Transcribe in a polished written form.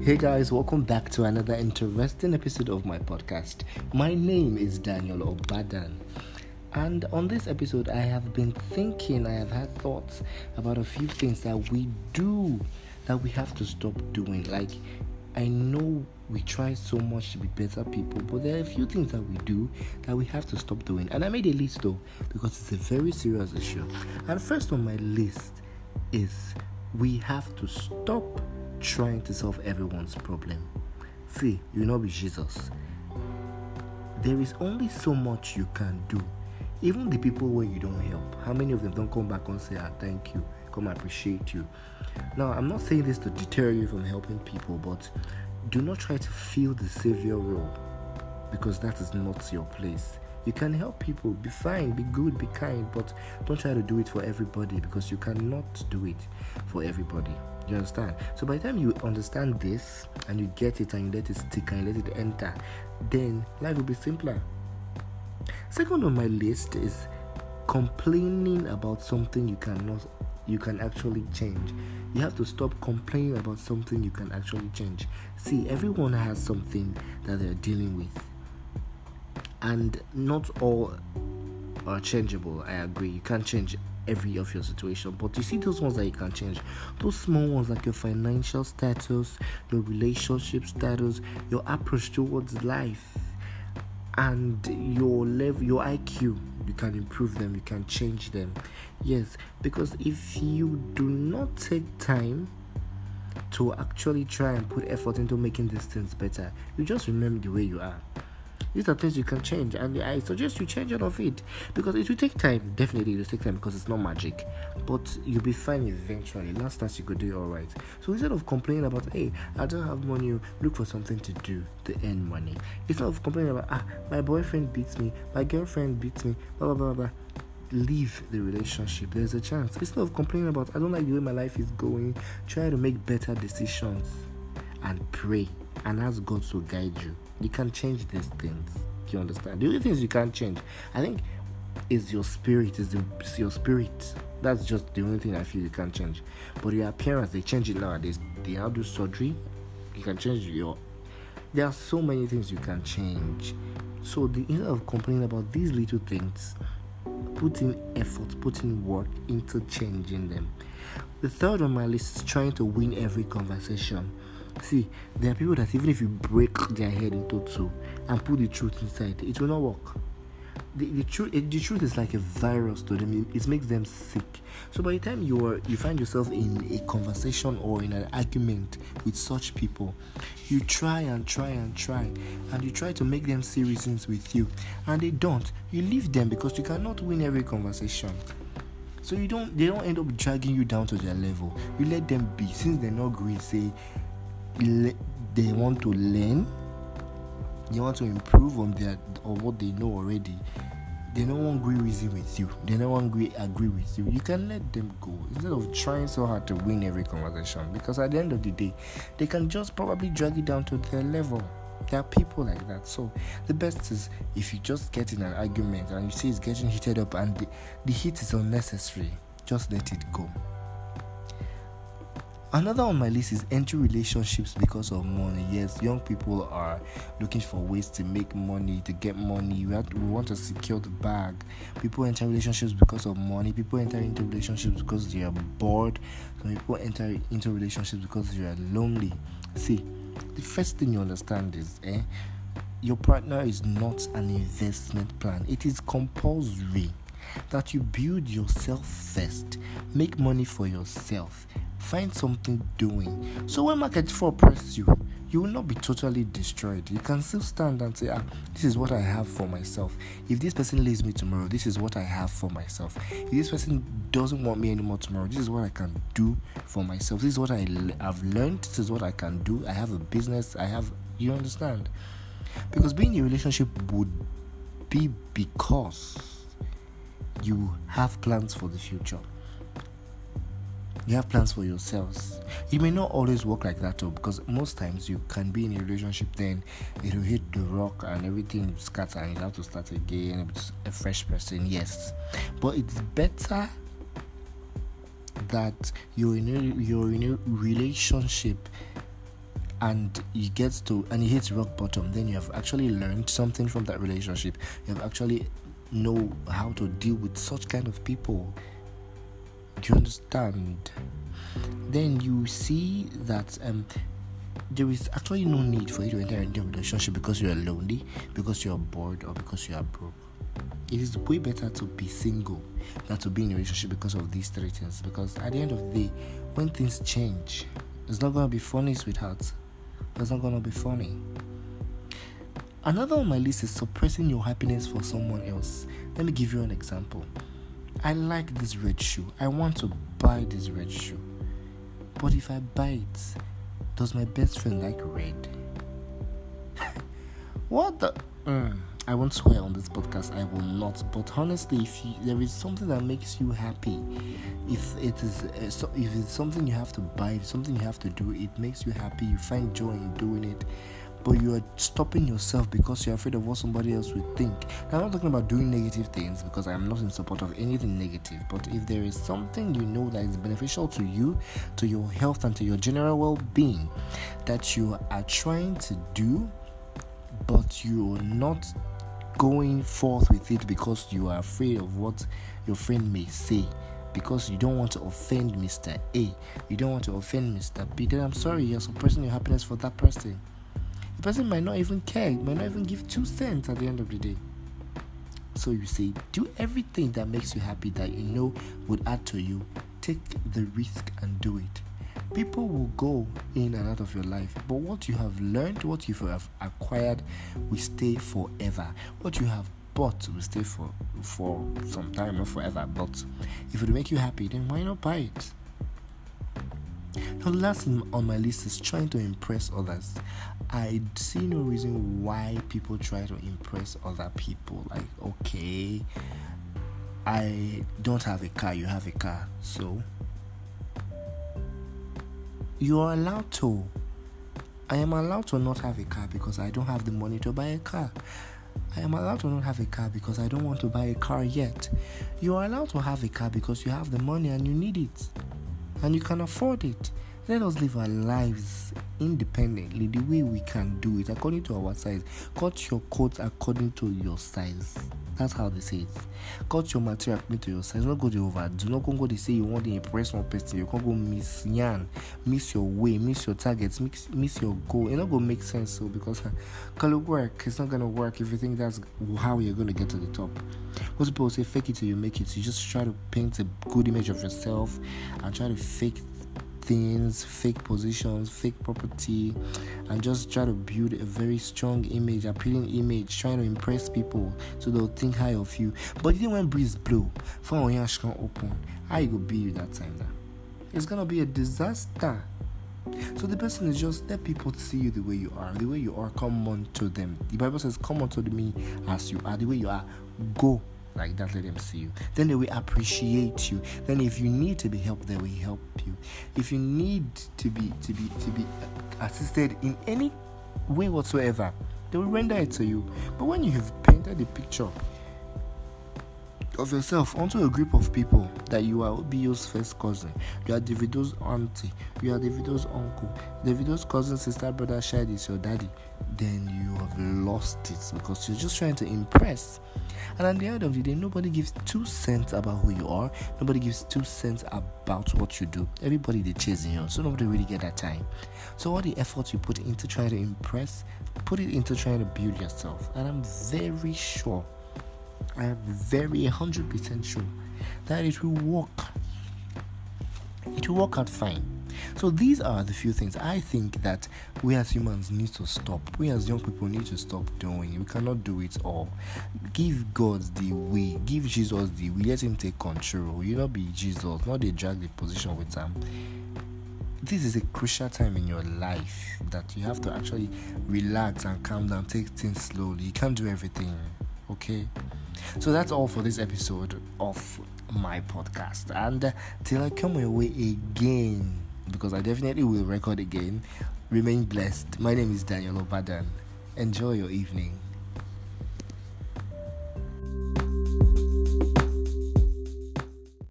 Hey guys, welcome back to another interesting episode of my podcast. My name is Daniel Obadan, and on this episode I have had thoughts about a few things that we do that we have to stop doing. Like, I know we try so much to be better people, but there are a few things that we do that we have to stop doing. And I made a list though, because it's a very serious issue. And first on my list is we have to stop trying to solve everyone's problem. See, you know, with Jesus, there is only so much you can do. Even the people where you don't help, how many of them don't come back and say, thank you, come appreciate you? Now, I'm not saying this to deter you from helping people, but do not try to fill the savior role, because that is not your place. You can help people, be fine, be good, be kind, but don't try to do it for everybody, because you cannot do it for everybody. You understand? So by the time you understand this and you get it and you let it stick and you let it enter, then life will be simpler. Second on my list is complaining about something you can actually change. You have to stop complaining about something you can actually change. See, everyone has something that they're dealing with, and not all are changeable. I agree, you can't change every of your situation, but you see those ones that you can change, those small ones, like your financial status, your relationship status, your approach towards life, and your level, your IQ. You can improve them, you can change them. Yes, because if you do not take time to actually try and put effort into making these things better, you just remember the way you are. These are things you can change, and I suggest you change out of it, because it will take time. Definitely it will take time, because it's not magic, but you'll be fine eventually. Last time you could do it all right. So instead of complaining about, hey, I don't have money, look for something to do to earn money. Instead of complaining about, my boyfriend beats me, my girlfriend beats me, blah blah blah blah, leave the relationship. There's a chance. Instead of complaining about, I don't like the way my life is going, try to make better decisions and pray and ask God to guide you. You can change these things. You understand? The only things you can't change, I think, is your spirit. Your spirit. That's just the only thing I feel you can't change. But your appearance, they change it nowadays. They now do surgery. You can change there are so many things you can change. So instead of complaining about these little things, put in effort, put in work into changing them. The third on my list is trying to win every conversation. See, there are people that even if you break their head into two and put the truth inside, it will not work. The truth is like a virus to them. It makes them sick. So by the time you find yourself in a conversation or in an argument with such people, you try and you try to make them see reasons with you, and they don't. You leave them, because you cannot win every conversation. So they don't end up dragging you down to their level. You let them be. Since they're not great, say they want to learn, they want to improve on what they know already. They don't want to reason with you. They don't want to agree with you. You can let them go instead of trying so hard to win every conversation, because at the end of the day, they can just probably drag you down to their level. There are people like that. So the best is, if you just get in an argument and you see it's getting heated up and the heat is unnecessary, just let it go. Another on my list is entering relationships because of money. Yes, young people are looking for ways to make money, to get money. We want to secure the bag. People enter relationships because of money. People enter into relationships because they are bored. Some people enter into relationships because they are lonely. See, the first thing you understand is, your partner is not an investment plan. It is compulsory that you build yourself first. Make money for yourself. Find something doing. So when market fall press you, you will not be totally destroyed. You can still stand and say, this is what I have for myself. If this person leaves me tomorrow, this is what I have for myself. If this person doesn't want me anymore tomorrow, this is what I can do for myself. This is what I've learned. This is what I can do. I have a business. You understand? Because being in a relationship would be because you have plans for the future. You have plans for yourselves. It may not always work like that though, because most times you can be in a relationship, then it will hit the rock and everything will scatter and you have to start again with a fresh person. Yes, but it's better that you're in a relationship and you get to and you hit rock bottom, then you have actually learned something from that relationship. You have actually know how to deal with such kind of people. Do you understand? Then you see that there is actually no need for you to enter into a relationship because you are lonely, because you are bored, or because you are broke. It is way better to be single than to be in a relationship because of these three things. Because at the end of the day, when things change, it's not gonna be funny, sweetheart. It's not gonna be funny. Another on my list is suppressing your happiness for someone else. Let me give you an example. I like this red shoe. I want to buy this red shoe. But if I buy it, does my best friend like red? What the? I won't swear on this podcast. I will not. But honestly, if there is something that makes you happy, if it's something you have to buy, if something you have to do, it makes you happy. You find joy in doing it. But you are stopping yourself because you're afraid of what somebody else would think. Now, I'm not talking about doing negative things because I'm not in support of anything negative. But if there is something you know that is beneficial to you, to your health, and to your general well-being that you are trying to do, but you're not going forth with it because you are afraid of what your friend may say, because you don't want to offend Mr. A, you don't want to offend Mr. B, then I'm sorry, you're suppressing your happiness for that person. The person might not even care, might not even give 2 cents at the end of the day. So you say, do everything that makes you happy, that you know would add to you. Take the risk and do it. People will go in and out of your life, but what you have learned, what you have acquired will stay forever. What you have bought will stay for some time, not forever. But if it will make you happy, then why not buy it? Now, the last thing on my list is trying to impress others. I see no reason why people try to impress other people. Like, okay, I don't have a car, you have a car, so you are allowed to. I am allowed to not have a car because I don't have the money to buy a car. I am allowed to not have a car because I don't want to buy a car yet. You are allowed to have a car because you have the money and you need it and you can afford it. Let us live our lives independently the way we can do it, according to our size. Cut your coat according to your size. That's how they say it. Cut your material according to your size. Don't go to over. Do not go to say you want to impress one person. You can't go miss your way, miss your targets, miss your goal. It's not going to make sense. So because color work, it's not going to work if you think that's how you're going to get to the top. Most people say fake it till you make it. You just try to paint a good image of yourself and try to fake things, fake positions, fake property, and just try to build a very strong image, appealing image, trying to impress people so they'll think high of you. But even when breeze blow, phone can open, how you go be you that time now? It's gonna be a disaster. So the person is just let people see you the way you are. The way you are, come on to them. The Bible says, come on to me as you are. The way you are, go like that, let them see you. Then they will appreciate you. Then if you need to be helped, they will help you. If you need to be assisted in any way whatsoever, they will render it to you. But when you have painted the picture of yourself onto a group of people that you are Obio's first cousin, you are Davido's auntie, you are Davido's uncle, Davido's cousin, sister, brother, Shadi is your daddy, then you have lost it because you're just trying to impress. And at the end of the day, nobody gives 2 cents about who you are. Nobody gives 2 cents about what you do. Everybody they chasing you, so nobody really get that time. So all the effort you put into trying to impress, put it into trying to build yourself. And I'm very sure, I am very 100% sure that it will work. It will work out fine. So these are the few things I think that we as humans need to stop. We as young people need to stop doing. We cannot do it all. Give God the way. Give Jesus the way. Let him take control. You not be Jesus. Not they drag the position with him. This is a crucial time in your life that you have to actually relax and calm down. Take things slowly. You can't do everything. Okay? So that's all for this episode of my podcast. And till I come your way again, because I definitely will record again, remain blessed. My name is Daniel Obadan. Enjoy your evening.